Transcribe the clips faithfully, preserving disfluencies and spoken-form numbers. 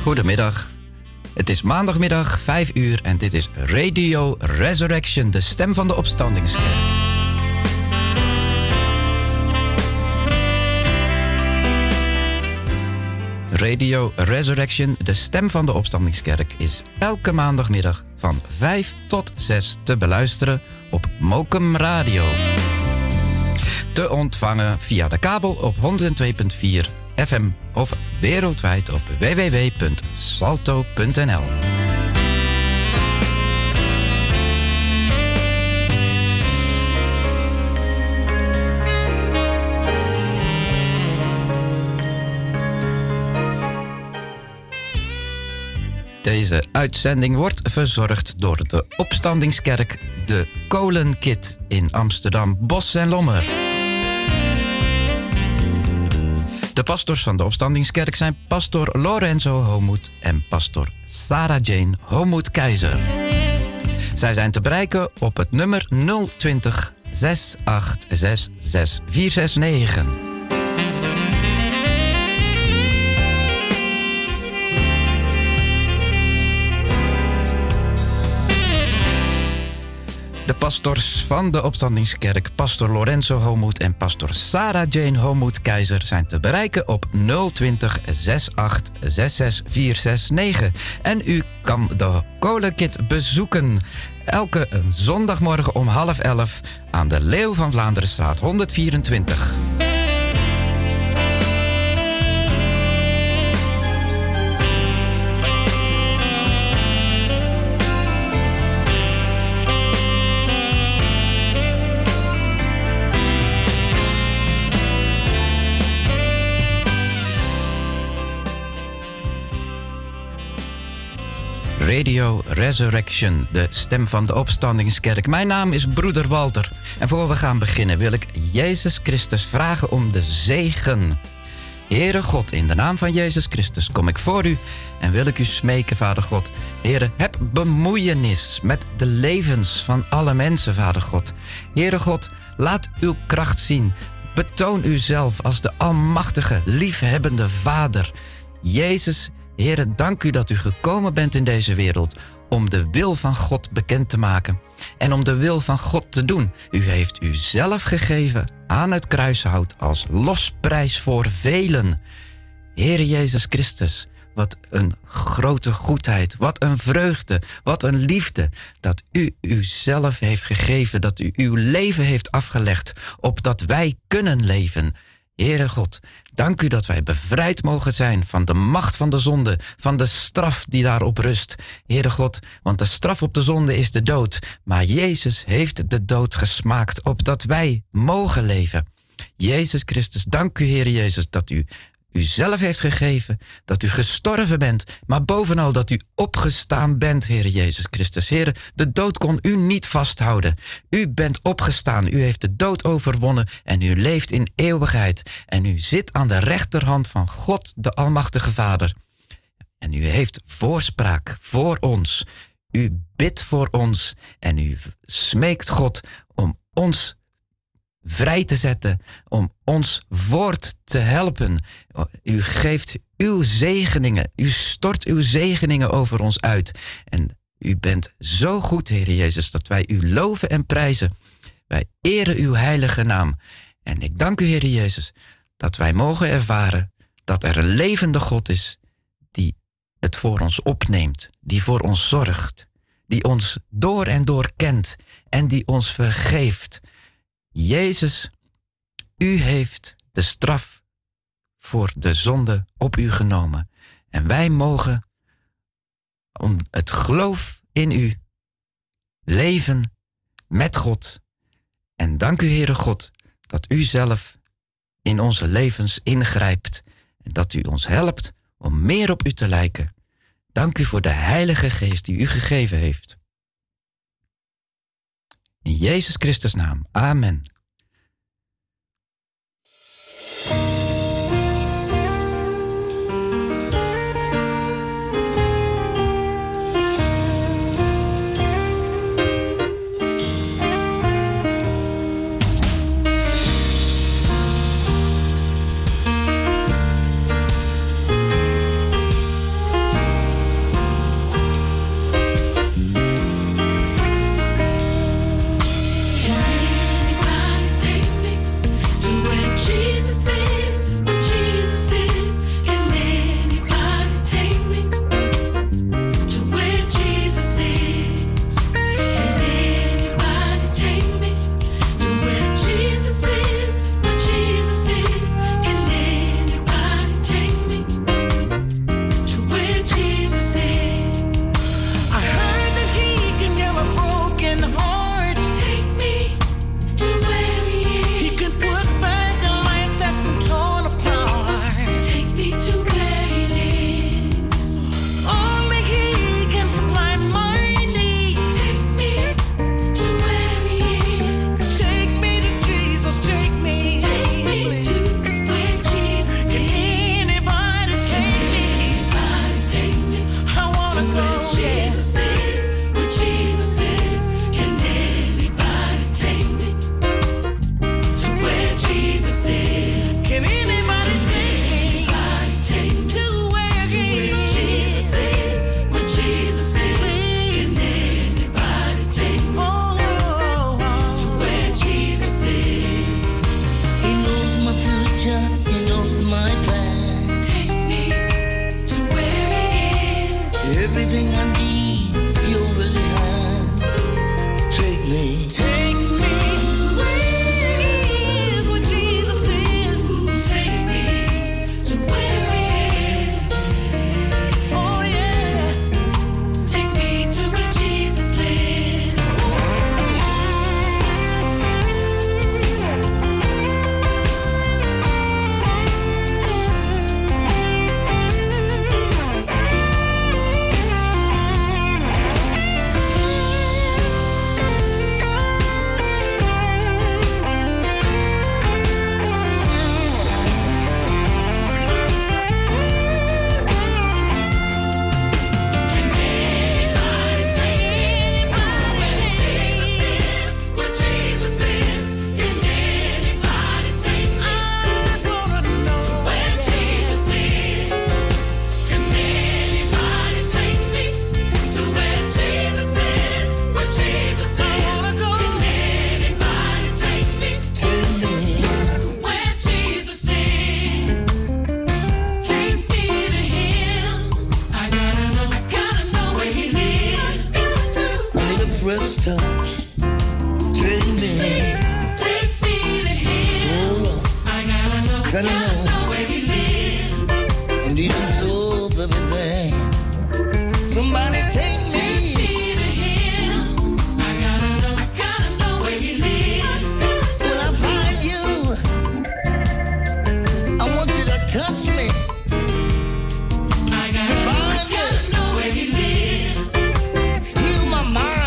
Goedemiddag. Het is maandagmiddag, vijf uur en dit is Radio Resurrection, de stem van de opstandingskerk. Radio Resurrection, de stem van de opstandingskerk, is elke maandagmiddag van vijf tot zes te beluisteren op Mokum Radio. Te ontvangen via de kabel op honderd twee komma vier F M of wereldwijd op w w w punt salto punt n l. Deze uitzending wordt verzorgd door de Opstandingskerk De Kolenkit in Amsterdam, Bos en Lommer. De pastors van de Opstandingskerk zijn pastor Lorenzo Homoed en pastor Sarah Jane Homoed-Keizer. Zij zijn te bereiken op het nummer nul twintig, zes acht zes zes, vier zes negen. De pastors van de Opstandingskerk, pastor Lorenzo Homoed en pastor Sarah Jane Homoed-Keizer, zijn te bereiken op nul twintig, zes acht zes zes, vier zes negen. En u kan de Kolenkit bezoeken elke zondagmorgen om half elf aan de Leeuw van Vlaanderenstraat honderdvierentwintig. Radio Resurrection, de stem van de Opstandingskerk. Mijn naam is broeder Walter. En voor we gaan beginnen wil ik Jezus Christus vragen om de zegen. Heere God, in de naam van Jezus Christus kom ik voor u en wil ik u smeken, Vader God. Heere, heb bemoeienis met de levens van alle mensen, Vader God. Heere God, laat uw kracht zien. Betoon uzelf als de almachtige, liefhebbende Vader. Jezus, Heere, dank u dat u gekomen bent in deze wereld om de wil van God bekend te maken en om de wil van God te doen. U heeft uzelf gegeven aan het kruishout als losprijs voor velen. Heere Jezus Christus, wat een grote goedheid, wat een vreugde, wat een liefde dat u uzelf heeft gegeven, dat u uw leven heeft afgelegd, opdat wij kunnen leven. Heere God, dank u dat wij bevrijd mogen zijn van de macht van de zonde, van de straf die daarop rust. Heere God, want de straf op de zonde is de dood, maar Jezus heeft de dood gesmaakt, opdat wij mogen leven. Jezus Christus, dank u, Heere Jezus, dat u u zelf heeft gegeven, dat u gestorven bent, maar bovenal dat u opgestaan bent, Heere Jezus Christus. Heere, de dood kon u niet vasthouden. U bent opgestaan, u heeft de dood overwonnen en u leeft in eeuwigheid. En u zit aan de rechterhand van God, de Almachtige Vader. En u heeft voorspraak voor ons. U bidt voor ons en u smeekt God om ons vrij te zetten, om ons voort te helpen. U geeft uw zegeningen, u stort uw zegeningen over ons uit. En u bent zo goed, Heer Jezus, dat wij u loven en prijzen. Wij eren uw heilige naam. En ik dank u, Heer Jezus, dat wij mogen ervaren dat er een levende God is die het voor ons opneemt, die voor ons zorgt, die ons door en door kent en die ons vergeeft. Jezus, u heeft de straf voor de zonde op u genomen. En wij mogen om het geloof in u leven met God. En dank u, Heere God, dat u zelf in onze levens ingrijpt. En dat u ons helpt om meer op u te lijken. Dank u voor de Heilige Geest die u gegeven heeft. In Jezus Christus' naam. Amen. Everything I need, you already has. Take me. Take me. Where is where Jesus is? Take me to where He is. Oh yeah. Take me to where Jesus lives. Fresh touch, take me, take me to Him. Oh Lord, I gotta know, gotta, gotta know. know where He lives, and He deserves everything. Somebody take me, take me to Him. I gotta know, I gotta know where He lives. When I find you, I want you to touch me. I gotta, find I gotta know where He lives. Heal my mind.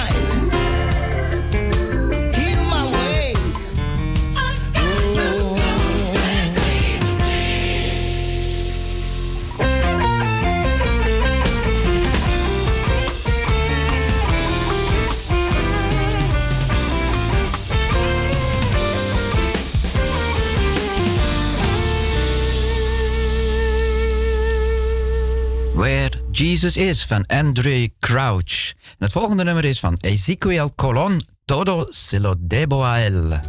Where Jesus Is van Andrew Crouch. En het volgende nummer is van Ezequiel Colon, Todo se lo debo a él.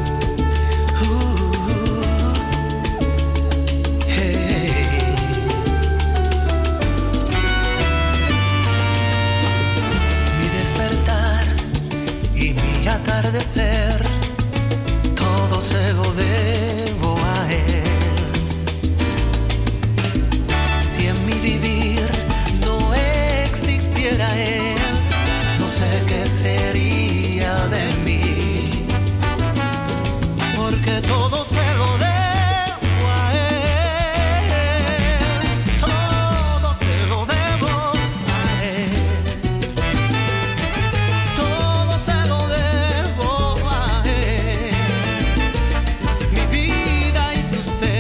Mi despertar y mi atardecer, todo se lo debo a él. Si en mi vivir no existiera Él, no sé qué sería de mí, porque todo se lo debo a Él, todo se lo debo a Él, todo se lo debo a Él, mi vida y sustento.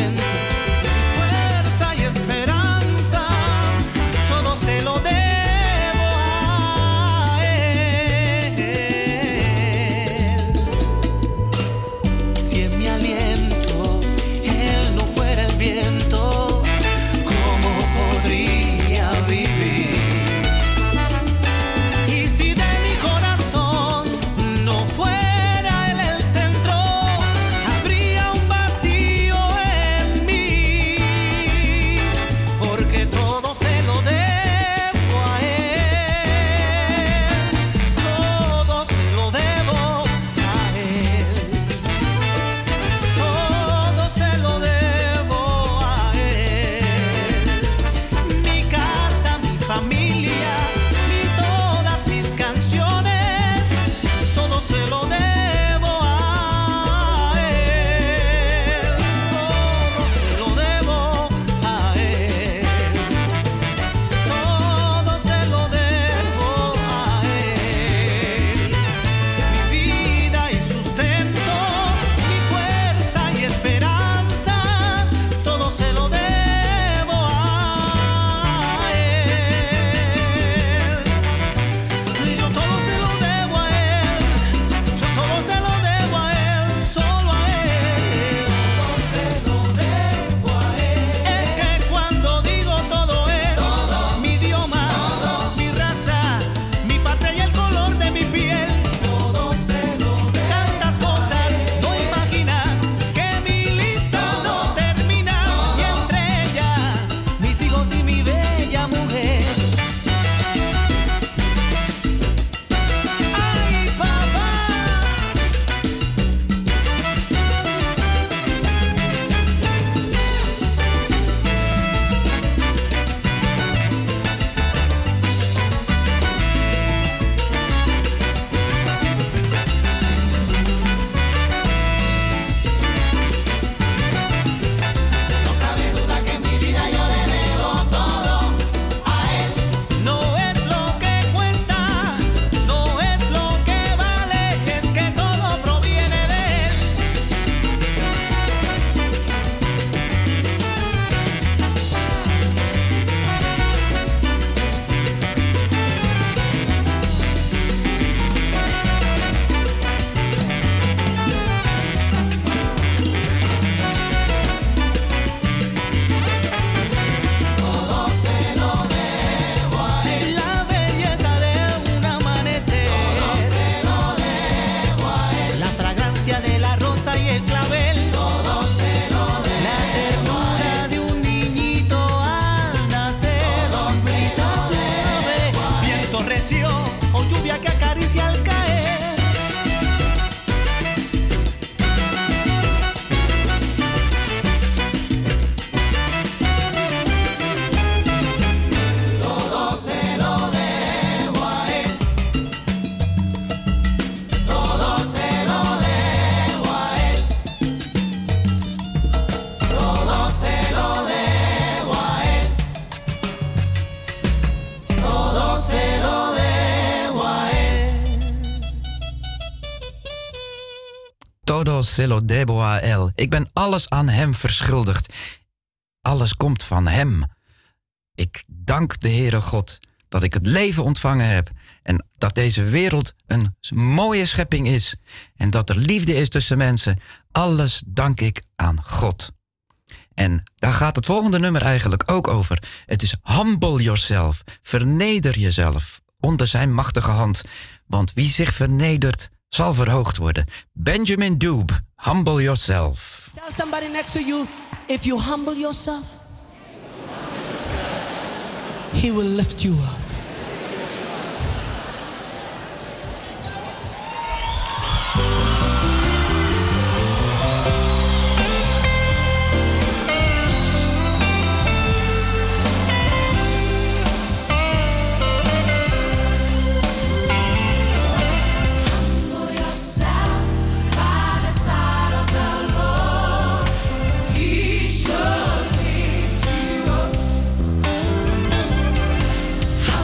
viento recio o lluvia que acaricia al caer. Todo se lo debo a él. Ik ben alles aan hem verschuldigd. Alles komt van hem. Ik dank de Heere God dat ik het leven ontvangen heb. En dat deze wereld een mooie schepping is. En dat er liefde is tussen mensen. Alles dank ik aan God. En daar gaat het volgende nummer eigenlijk ook over. Het is humble yourself. Verneder jezelf onder zijn machtige hand. Want wie zich vernedert, zal verhoogd worden. Benjamin Dube, humble yourself. Tell somebody next to you, if you humble yourself, he will lift you up. How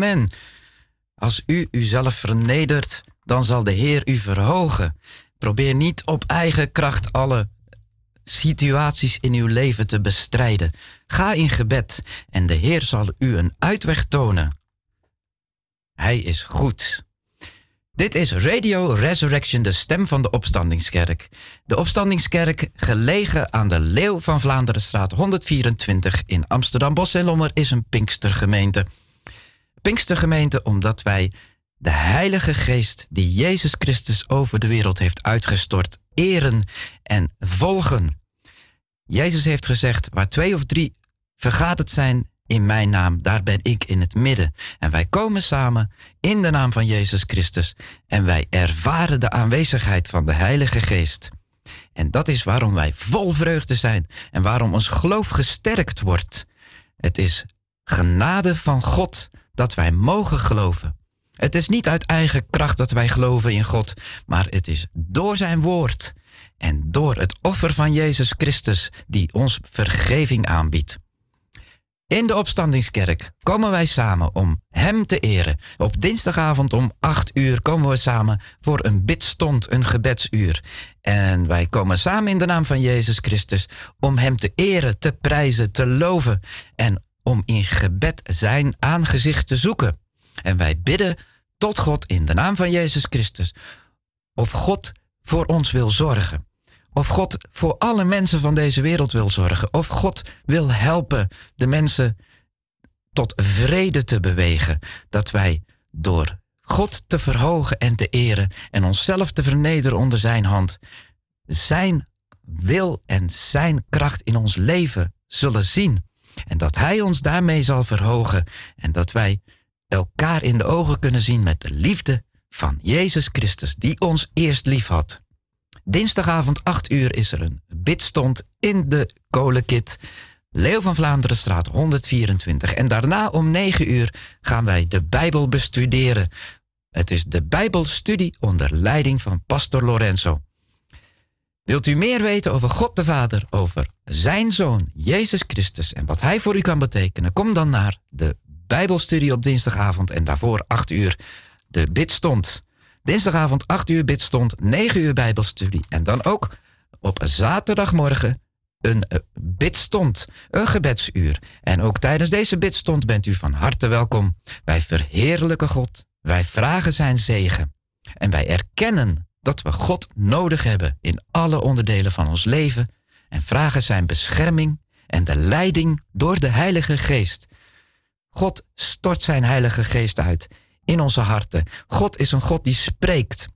Amen. Als u uzelf vernedert, dan zal de Heer u verhogen. Probeer niet op eigen kracht alle situaties in uw leven te bestrijden. Ga in gebed en de Heer zal u een uitweg tonen. Hij is goed. Dit is Radio Resurrection, de stem van de Opstandingskerk. De Opstandingskerk, gelegen aan de Leeuw van Vlaanderenstraat honderdvierentwintig in Amsterdam Bos en Lommer, is een Pinkstergemeente. Pinkstergemeente omdat wij de Heilige Geest die Jezus Christus over de wereld heeft uitgestort, eren en volgen. Jezus heeft gezegd, waar twee of drie vergaderd zijn in mijn naam, daar ben ik in het midden. En wij komen samen in de naam van Jezus Christus en wij ervaren de aanwezigheid van de Heilige Geest. En dat is waarom wij vol vreugde zijn en waarom ons geloof gesterkt wordt. Het is genade van God dat wij mogen geloven. Het is niet uit eigen kracht dat wij geloven in God, maar het is door zijn woord en door het offer van Jezus Christus die ons vergeving aanbiedt. In de Opstandingskerk komen wij samen om hem te eren. Op dinsdagavond om acht uur komen we samen voor een bidstond, een gebedsuur. En wij komen samen in de naam van Jezus Christus om hem te eren, te prijzen, te loven en om in gebed zijn aangezicht te zoeken. En wij bidden tot God in de naam van Jezus Christus of God voor ons wil zorgen. Of God voor alle mensen van deze wereld wil zorgen. Of God wil helpen de mensen tot vrede te bewegen. Dat wij door God te verhogen en te eren en onszelf te vernederen onder zijn hand, zijn wil en zijn kracht in ons leven zullen zien. En dat hij ons daarmee zal verhogen. En dat wij elkaar in de ogen kunnen zien met de liefde van Jezus Christus, die ons eerst lief had. Dinsdagavond acht uur is er een bidstond in de Kolenkit, Leeuw van Vlaanderenstraat honderdvierentwintig. En daarna om negen uur gaan wij de Bijbel bestuderen. Het is de Bijbelstudie onder leiding van pastor Lorenzo. Wilt u meer weten over God de Vader, over zijn Zoon Jezus Christus en wat hij voor u kan betekenen? Kom dan naar de Bijbelstudie op dinsdagavond en daarvoor acht uur de bidstond. Dinsdagavond acht uur bidstond, negen uur Bijbelstudie. En dan ook op zaterdagmorgen een bidstond, een gebedsuur. En ook tijdens deze bidstond bent u van harte welkom. Wij verheerlijken God, wij vragen zijn zegen. En wij erkennen dat we God nodig hebben in alle onderdelen van ons leven. En vragen zijn bescherming en de leiding door de Heilige Geest. God stort zijn Heilige Geest uit in onze harten. God is een God die spreekt.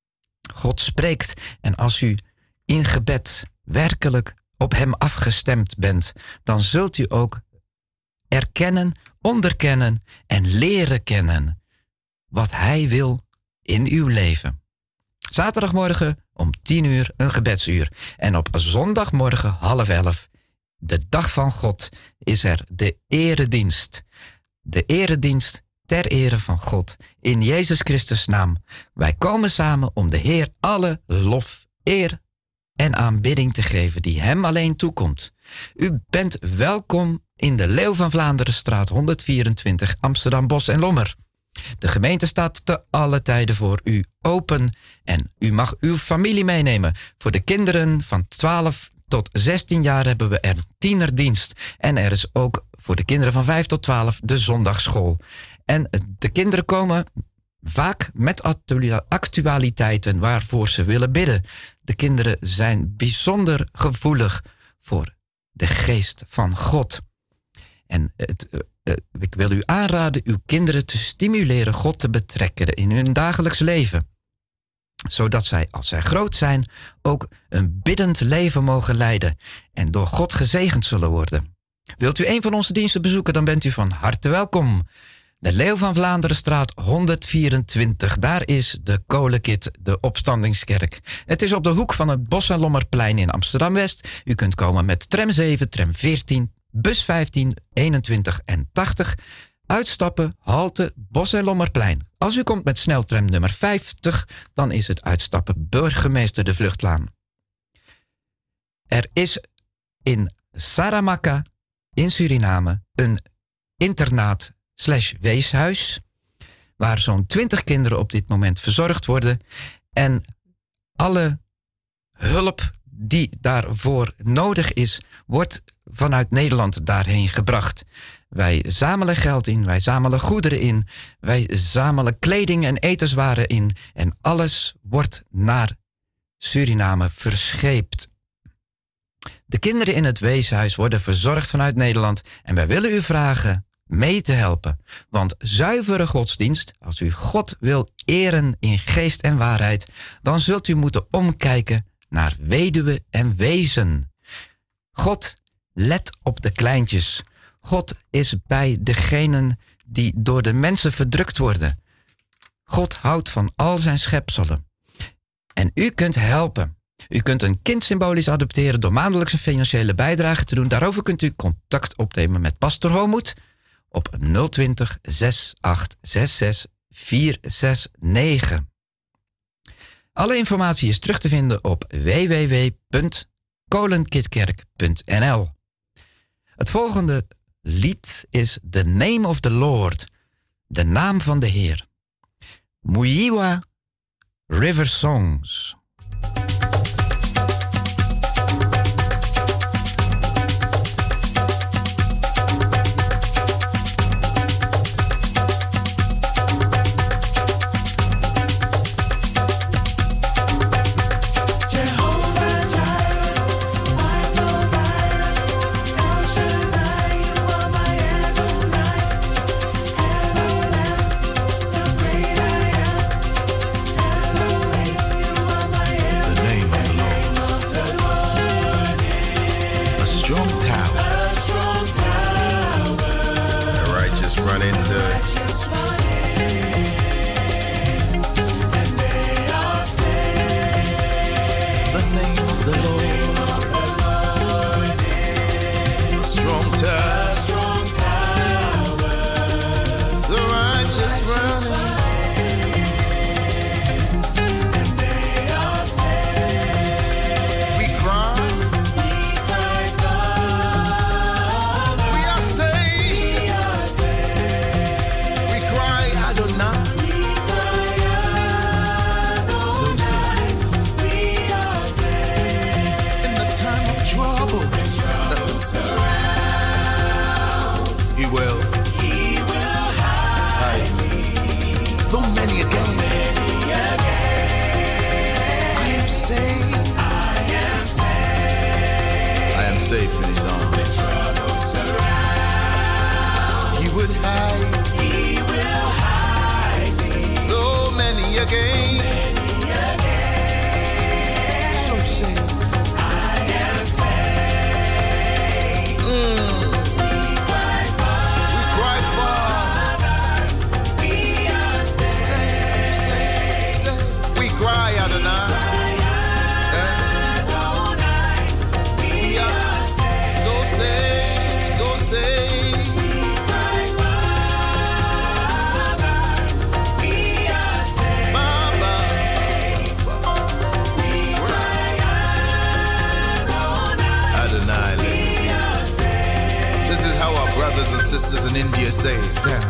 God spreekt en als u in gebed werkelijk op hem afgestemd bent, dan zult u ook erkennen, onderkennen en leren kennen wat hij wil in uw leven. Zaterdagmorgen om tien uur een gebedsuur. En op zondagmorgen half elf, de dag van God, is er de eredienst. De eredienst ter ere van God, in Jezus Christus' naam. Wij komen samen om de Heer alle lof, eer en aanbidding te geven die hem alleen toekomt. U bent welkom in de Leeuw van Vlaanderenstraat honderdvierentwintig, Amsterdam Bos en Lommer. De gemeente staat te alle tijden voor u open en u mag uw familie meenemen. Voor de kinderen van twaalf tot zestien jaar hebben we er tienerdienst. En er is ook voor de kinderen van vijf tot twaalf de zondagsschool. En de kinderen komen vaak met actualiteiten waarvoor ze willen bidden. De kinderen zijn bijzonder gevoelig voor de geest van God. En het, uh, uh, ik wil u aanraden uw kinderen te stimuleren God te betrekken in hun dagelijks leven. Zodat zij, als zij groot zijn, ook een biddend leven mogen leiden en door God gezegend zullen worden. Wilt u een van onze diensten bezoeken, dan bent u van harte welkom. De Leeuw van Vlaanderenstraat honderdvierentwintig, daar is de Kolenkit, de Opstandingskerk. Het is op de hoek van het Bos en Lommerplein in Amsterdam-West. U kunt komen met tram zeven, tram veertien, bus vijftien, eenentwintig en tachtig. Uitstappen, halte, Bos en Lommerplein. Als u komt met sneltram nummer vijftig, dan is het uitstappen Burgemeester de Vluchtlaan. Er is in Saramacca, in Suriname, een internaat slash weeshuis, waar zo'n twintig kinderen op dit moment verzorgd worden. En alle hulp die daarvoor nodig is, wordt vanuit Nederland daarheen gebracht. Wij zamelen geld in, wij zamelen goederen in, wij zamelen kleding en etenswaren in en alles wordt naar Suriname verscheept. De kinderen in het weeshuis worden verzorgd vanuit Nederland en wij willen u vragen mee te helpen. Want zuivere godsdienst, als u God wil eren in geest en waarheid, dan zult u moeten omkijken naar weduwen en wezen. God let op de kleintjes. God is bij degenen die door de mensen verdrukt worden. God houdt van al zijn schepselen. En u kunt helpen. U kunt een kind symbolisch adopteren door maandelijks een financiële bijdrage te doen. Daarover kunt u contact opnemen met Pastor Homoed op nul twintig, zes acht zes zes, vier zes negen. Alle informatie is terug te vinden op w w w punt kolenkitkerk punt n l. Het volgende lied is The Name of the Lord, de naam van de Heer. Muyiwa River Songs. Sisters in India say, yeah.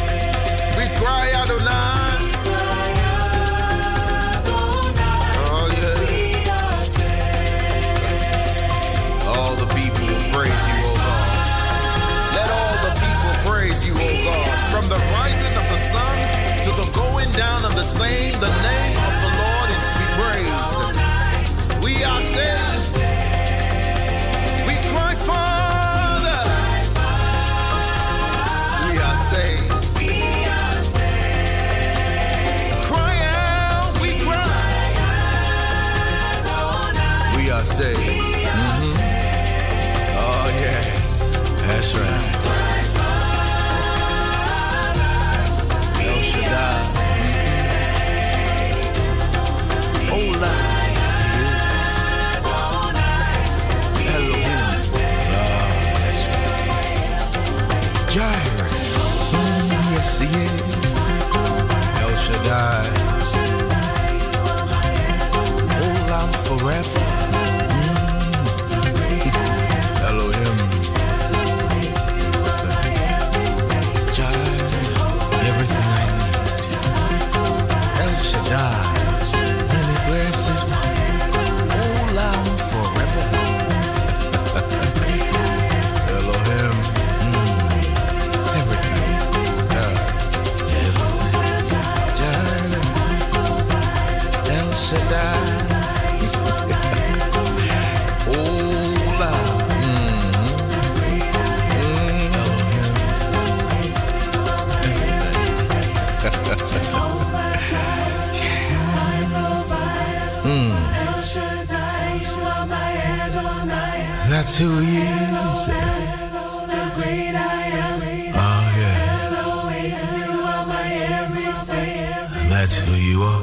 Oh sun to the going down of the same, the name of the Lord is to be praised. We are saved. We cry, Father. We are saved. Cry out, we cry. We are saved. Mm-hmm. Oh, yes. That's right. El Shaddai. Ola. Yes. Elohim. Oh, that's right. Jireh. Mm, yes, he is. El Shaddai. Olam forever. Elohim. Jireh, everything I need. El Shaddai, really blessed one. Olam forever. Elohim, mm, everything. God, everything. Jireh, El Shaddai. Olam. That's who he is. Oh, yeah. That's who you are.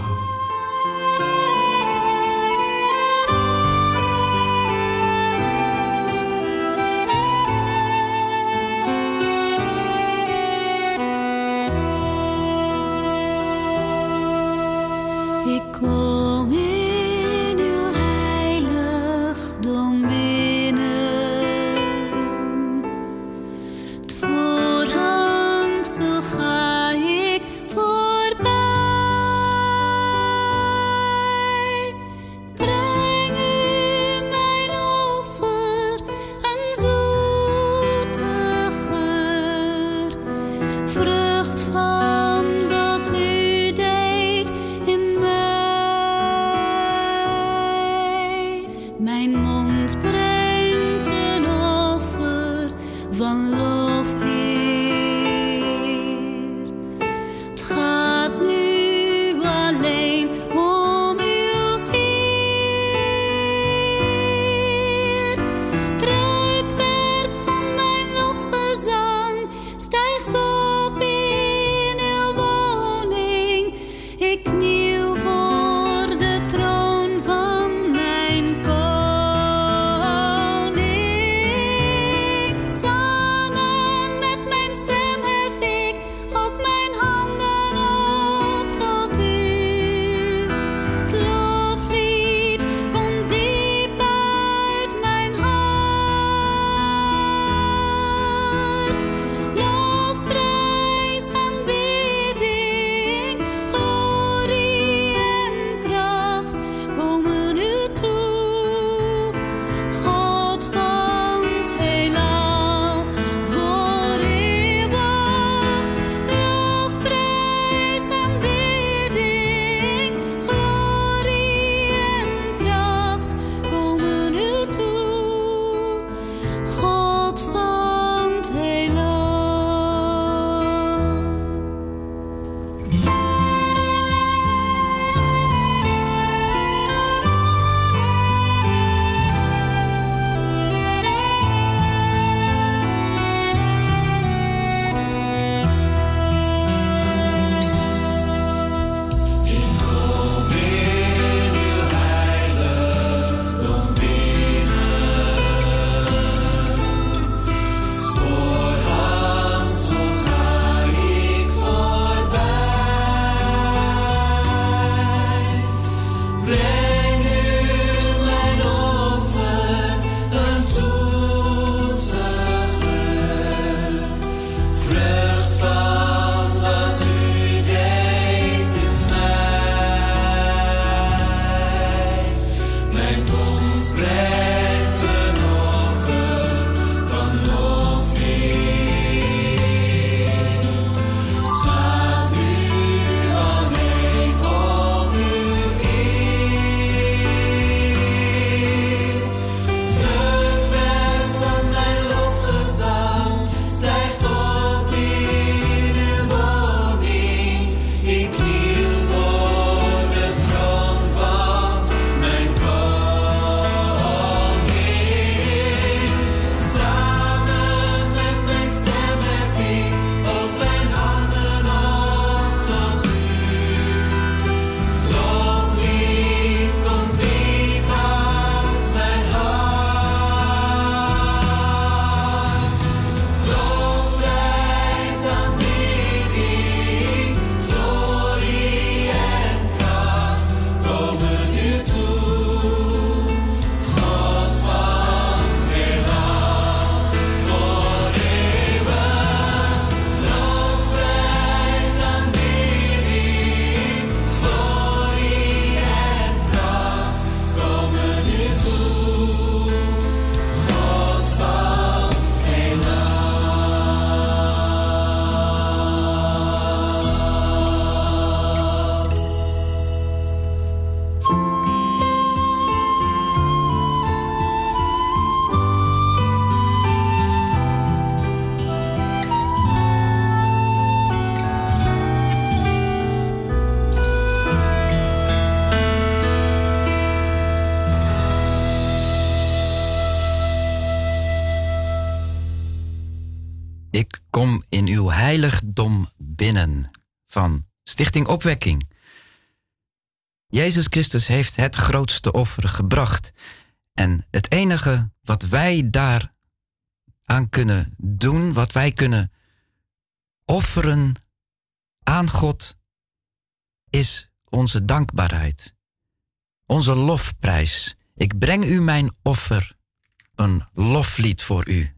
Ik kom in uw heiligdom binnen. Het voorhang, zo ga ik voorbij. Breng u mijn offer, een zoete geur. Vrucht van wat u deed in mij. Mijn mond brengt een offer van lof, Heer. Het gaat nu alleen om uw eer. Het reukwerk van mijn lofgezang stijgt op in uw woning. Ik kniel voor de troon van mijn koning. Samen met Ik kom in uw heiligdom binnen van Stichting Opwekking. Jezus Christus heeft het grootste offer gebracht. En het enige wat wij daar aan kunnen doen, wat wij kunnen offeren aan God, is onze dankbaarheid. Onze lofprijs. Ik breng u mijn offer, een loflied voor u.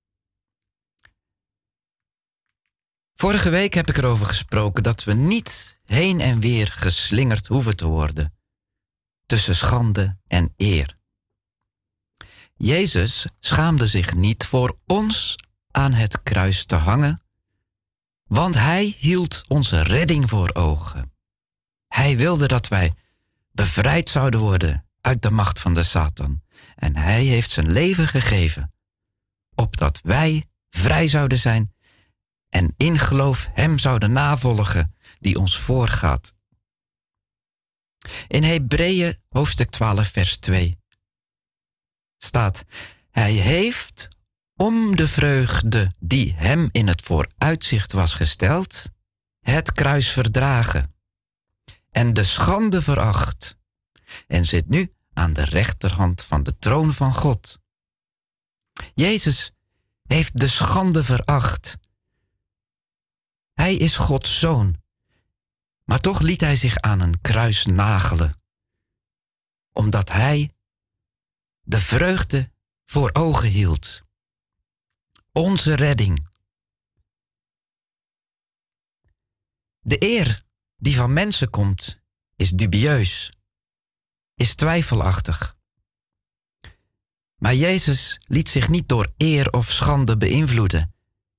Vorige week heb ik erover gesproken dat we niet heen en weer geslingerd hoeven te worden tussen schande en eer. Jezus schaamde zich niet voor ons aan het kruis te hangen, want hij hield onze redding voor ogen. Hij wilde dat wij bevrijd zouden worden uit de macht van de Satan. En hij heeft zijn leven gegeven, opdat wij vrij zouden zijn en in geloof hem zouden navolgen die ons voorgaat. In Hebreeën hoofdstuk twaalf vers twee staat: hij heeft om de vreugde die hem in het vooruitzicht was gesteld, het kruis verdragen en de schande veracht en zit nu aan de rechterhand van de troon van God. Jezus heeft de schande veracht. Hij is Gods zoon, maar toch liet hij zich aan een kruis nagelen, omdat hij de vreugde voor ogen hield. Onze redding. De eer die van mensen komt, is dubieus, is twijfelachtig. Maar Jezus liet zich niet door eer of schande beïnvloeden.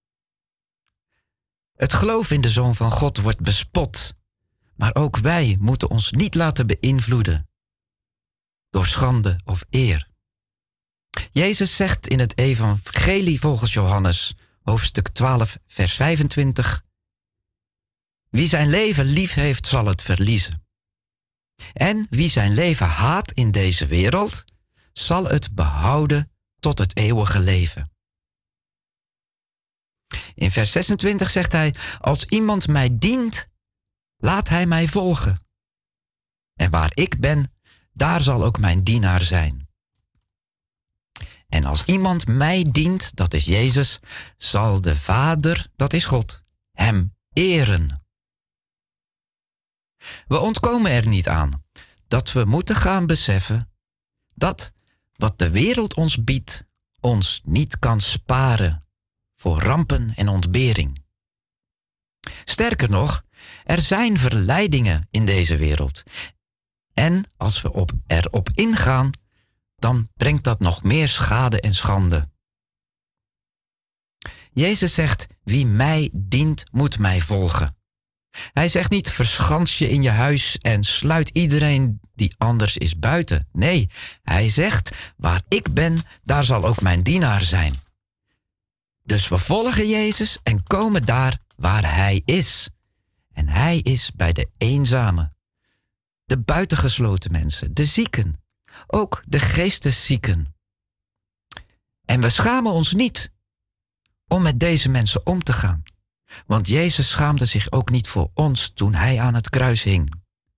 Het geloof in de Zoon van God wordt bespot, maar ook wij moeten ons niet laten beïnvloeden door schande of eer. Jezus zegt in het evangelie volgens Johannes, hoofdstuk twaalf, vers vijfentwintig... wie zijn leven lief heeft, zal het verliezen. En wie zijn leven haat in deze wereld, zal het behouden tot het eeuwige leven. In vers zesentwintig zegt hij: als iemand mij dient, laat hij mij volgen. En waar ik ben, daar zal ook mijn dienaar zijn. En als iemand mij dient, dat is Jezus, zal de Vader, dat is God, hem eren. We ontkomen er niet aan dat we moeten gaan beseffen dat wat de wereld ons biedt, ons niet kan sparen voor rampen en ontbering. Sterker nog, er zijn verleidingen in deze wereld. En als we op, erop ingaan, dan brengt dat nog meer schade en schande. Jezus zegt: wie mij dient, moet mij volgen. Hij zegt niet: verschans je in je huis en sluit iedereen die anders is buiten. Nee, hij zegt: waar ik ben, daar zal ook mijn dienaar zijn. Dus we volgen Jezus en komen daar waar hij is. En hij is bij de eenzamen, de buitengesloten mensen, de zieken, ook de geesteszieken. En we schamen ons niet om met deze mensen om te gaan. Want Jezus schaamde zich ook niet voor ons toen hij aan het kruis hing.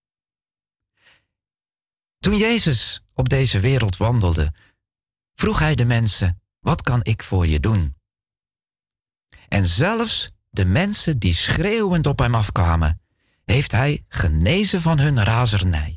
Toen Jezus op deze wereld wandelde, vroeg hij de mensen: wat kan ik voor je doen? En zelfs de mensen die schreeuwend op hem afkwamen, heeft hij genezen van hun razernij.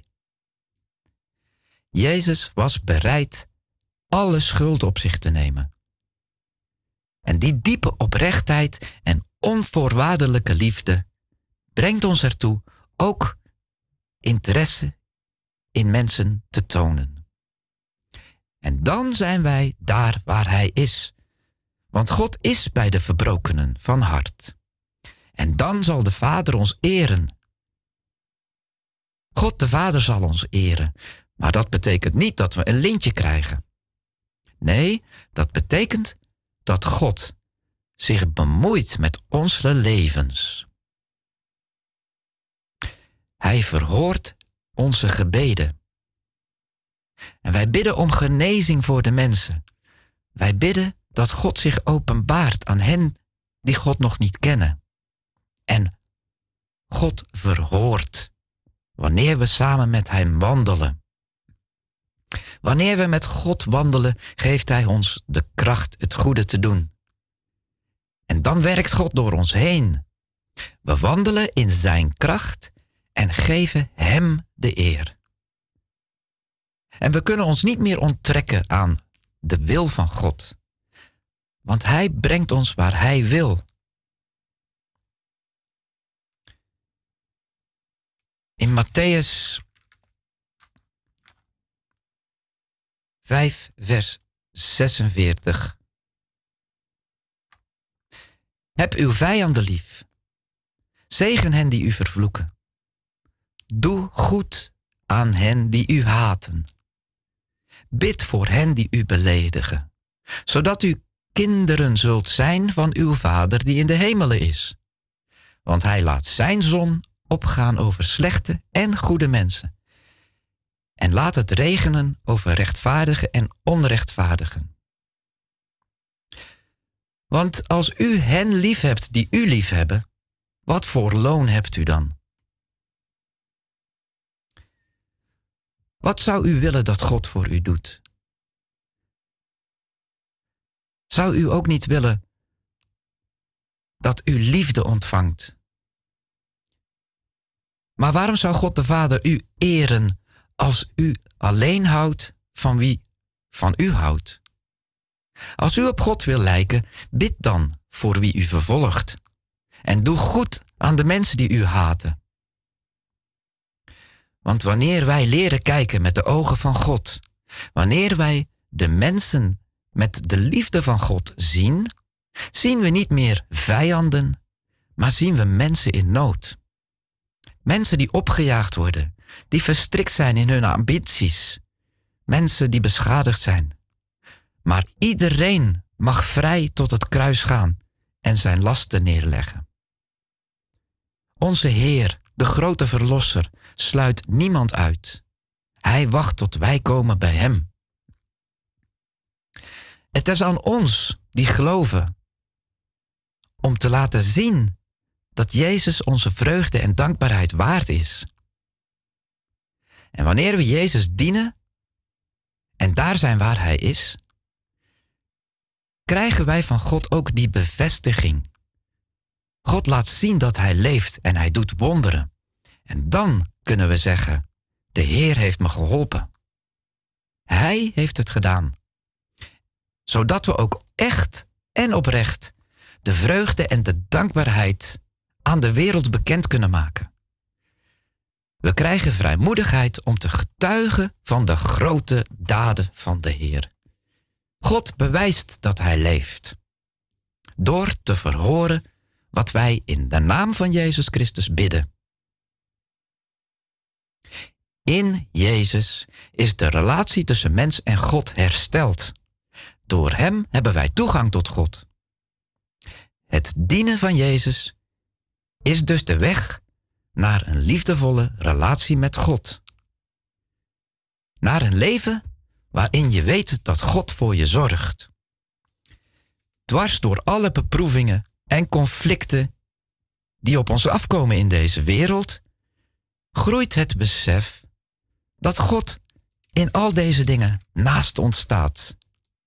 Jezus was bereid alle schuld op zich te nemen. En die diepe oprechtheid en onvoorwaardelijke liefde brengt ons ertoe ook interesse in mensen te tonen. En dan zijn wij daar waar hij is. Want God is bij de verbrokenen van hart. En dan zal de Vader ons eren. God de Vader zal ons eren. Maar dat betekent niet dat we een lintje krijgen. Nee, dat betekent dat God zich bemoeit met onze levens. Hij verhoort onze gebeden. En wij bidden om genezing voor de mensen. Wij bidden dat God zich openbaart aan hen die God nog niet kennen. En God verhoort wanneer we samen met Hem wandelen. Wanneer we met God wandelen, geeft Hij ons de kracht het goede te doen. En dan werkt God door ons heen. We wandelen in Zijn kracht en geven Hem de eer. En we kunnen ons niet meer onttrekken aan de wil van God. Want Hij brengt ons waar Hij wil. In Matthäus vijf, vers zesenveertig. Heb uw vijanden lief. Zegen hen die u vervloeken. Doe goed aan hen die u haten. Bid voor hen die u beledigen, zodat u kinderen zult zijn van uw Vader die in de hemelen is. Want Hij laat zijn zon opgaan over slechte en goede mensen. En laat het regenen over rechtvaardigen en onrechtvaardigen. Want als u hen lief hebt die u lief hebben, wat voor loon hebt u dan? Wat zou u willen dat God voor u doet? Zou u ook niet willen dat u liefde ontvangt? Maar waarom zou God de Vader u eren als u alleen houdt van wie van u houdt? Als u op God wil lijken, bid dan voor wie u vervolgt. En doe goed aan de mensen die u haten. Want wanneer wij leren kijken met de ogen van God, wanneer wij de mensen met de liefde van God zien, zien we niet meer vijanden, maar zien we mensen in nood. Mensen die opgejaagd worden, die verstrikt zijn in hun ambities. Mensen die beschadigd zijn. Maar iedereen mag vrij tot het kruis gaan en zijn lasten neerleggen. Onze Heer, de grote Verlosser, sluit niemand uit. Hij wacht tot wij komen bij Hem. Het is aan ons die geloven om te laten zien dat Jezus onze vreugde en dankbaarheid waard is. En wanneer we Jezus dienen en daar zijn waar Hij is, krijgen wij van God ook die bevestiging. God laat zien dat Hij leeft en Hij doet wonderen. En dan kunnen we zeggen, de Heer heeft me geholpen. Hij heeft het gedaan. Zodat we ook echt en oprecht de vreugde en de dankbaarheid aan de wereld bekend kunnen maken. We krijgen vrijmoedigheid om te getuigen van de grote daden van de Heer. God bewijst dat Hij leeft. Door te verhoren wat wij in de naam van Jezus Christus bidden. In Jezus is de relatie tussen mens en God hersteld. Door Hem hebben wij toegang tot God. Het dienen van Jezus is dus de weg naar een liefdevolle relatie met God. Naar een leven waarin je weet dat God voor je zorgt. Dwars door alle beproevingen en conflicten die op ons afkomen in deze wereld, groeit het besef dat God in al deze dingen naast ons staat.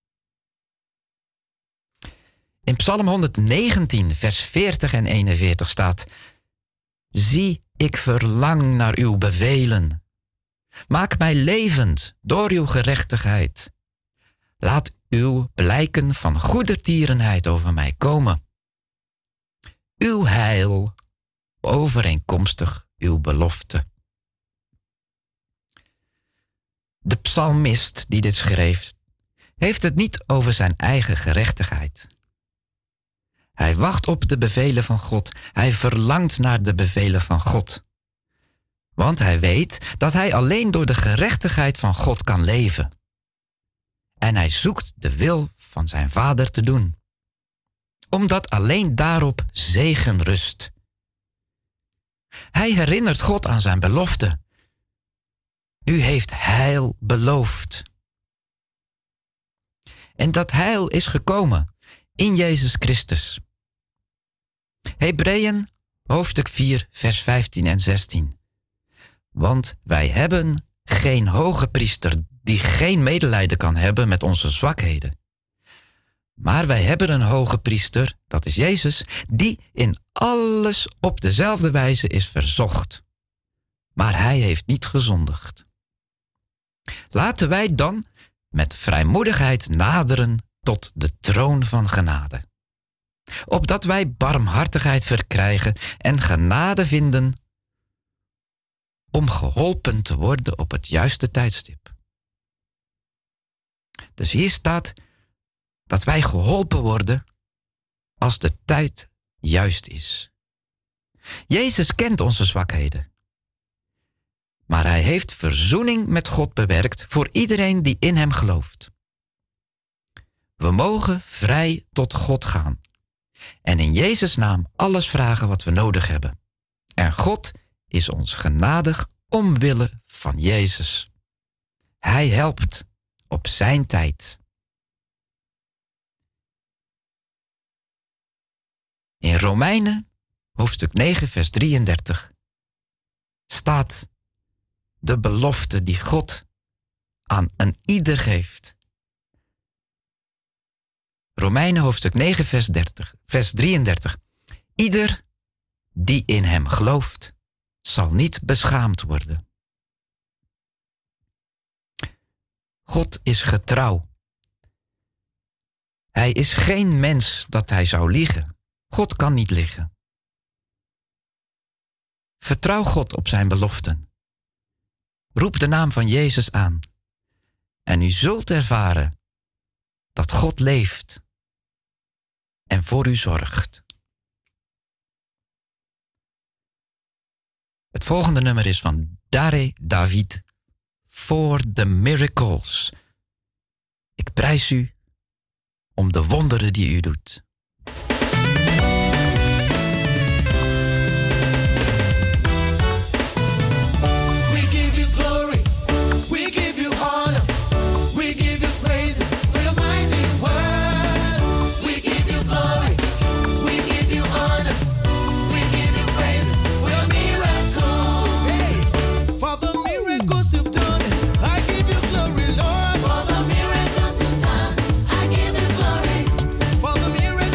In Psalm honderdnegentien, vers veertig en eenenveertig staat: Zie, ik verlang naar uw bevelen. Maak mij levend door uw gerechtigheid. Laat uw blijken van goedertierenheid over mij komen. Uw heil overeenkomstig uw belofte. De psalmist die dit schreef, heeft het niet over zijn eigen gerechtigheid. Hij wacht op de bevelen van God. Hij verlangt naar de bevelen van God. Want hij weet dat hij alleen door de gerechtigheid van God kan leven. En hij zoekt de wil van zijn Vader te doen. Omdat alleen daarop zegen rust. Hij herinnert God aan zijn belofte. U heeft heil beloofd. En dat heil is gekomen in Jezus Christus. Hebreeën hoofdstuk vier, vers vijftien en zestien. Want wij hebben geen hoge priester die geen medelijden kan hebben met onze zwakheden. Maar wij hebben een hoge priester, dat is Jezus, die in alles op dezelfde wijze is verzocht. Maar hij heeft niet gezondigd. Laten wij dan met vrijmoedigheid naderen tot de troon van genade, opdat wij barmhartigheid verkrijgen en genade vinden om geholpen te worden op het juiste tijdstip. Dus hier staat dat wij geholpen worden als de tijd juist is. Jezus kent onze zwakheden, maar hij heeft verzoening met God bewerkt voor iedereen die in hem gelooft. We mogen vrij tot God gaan en in Jezus' naam alles vragen wat we nodig hebben. En God is ons genadig omwille van Jezus. Hij helpt op zijn tijd. In Romeinen, hoofdstuk negen, vers drieëndertig, staat de belofte die God aan een ieder geeft. Romeinen, hoofdstuk negen, vers, dertig, vers drieëndertig. Ieder die in hem gelooft, zal niet beschaamd worden. God is getrouw. Hij is geen mens dat hij zou liegen. God kan niet liegen. Vertrouw God op zijn beloften. Roep de naam van Jezus aan. En u zult ervaren dat God leeft en voor u zorgt. Het volgende nummer is van Dare David, For the Miracles. Ik prijs u om de wonderen die u doet. For the miracles you've done, I give you glory. For the miracles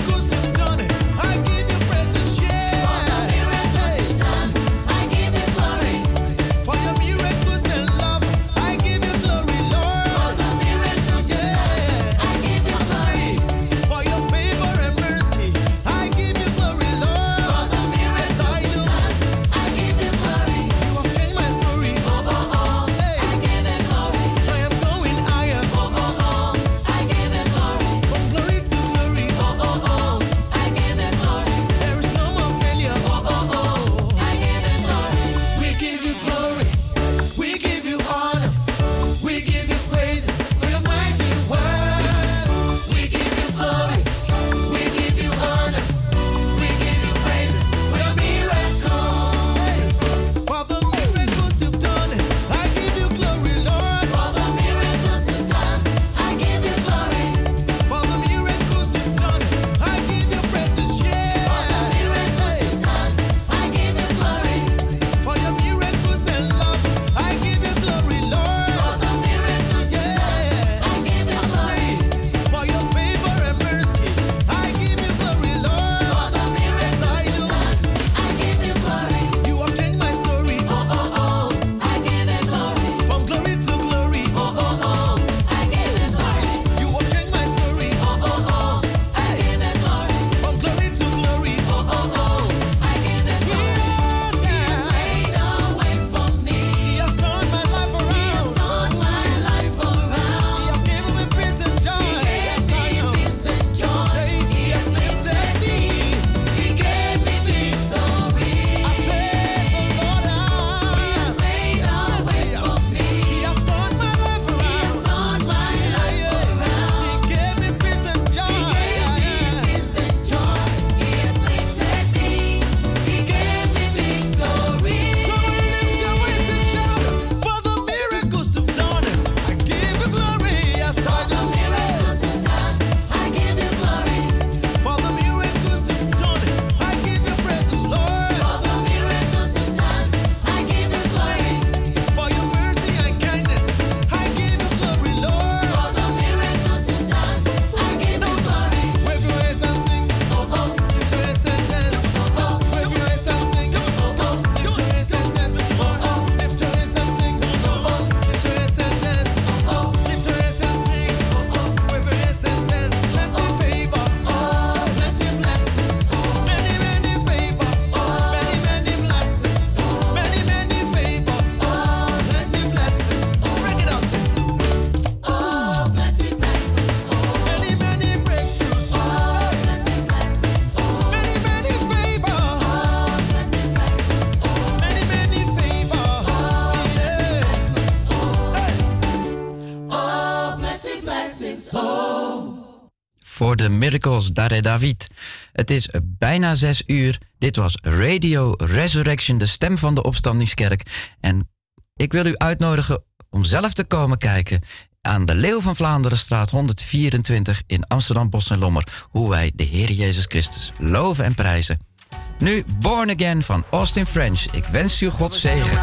voor de Miracles Dare David. Het is bijna zes uur. Dit was Radio Resurrection, de stem van de opstandingskerk. En ik wil u uitnodigen om zelf te komen kijken aan de Leeuw van Vlaanderenstraat honderdvierentwintig in Amsterdam Bos en Lommer. Hoe wij de Heer Jezus Christus loven en prijzen. Nu Born Again van Austin French. Ik wens u Gods zegen.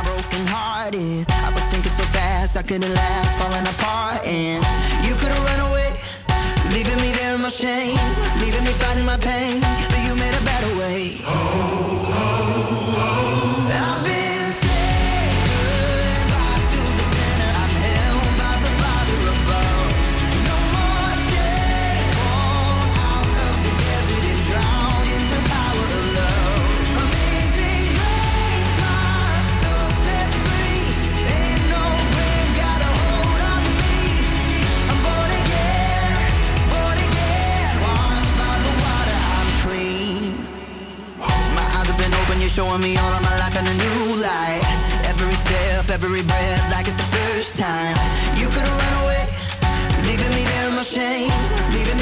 Leaving me there in my shame, leaving me fighting my pain, but you made a better way. Oh, oh, oh. I've been saved, goodbye to the sinner. I'm held by the Father above. No more shame, born out of the desert and drowned in the power of love. Amazing grace, my soul set free. Ain't no grave got a hold on me. I'm born again. Born again, washed by the water, I'm clean. My eyes have been open, you're showing me all of my life in a new light. Every step, every breath, like it's the first time. You could've run away, leaving me there in my shame, leaving me